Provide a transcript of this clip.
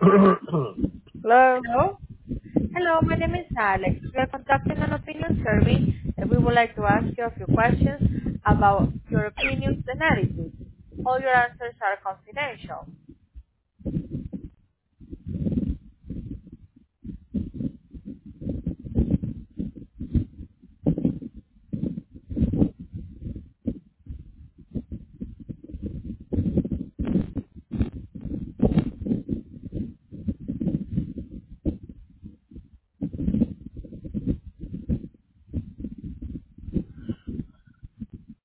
Hello? Hello? Hello, my name is Alex. We are conducting an opinion survey, and we would like to ask you a few questions about your opinions and attitudes. All your answers are confidential.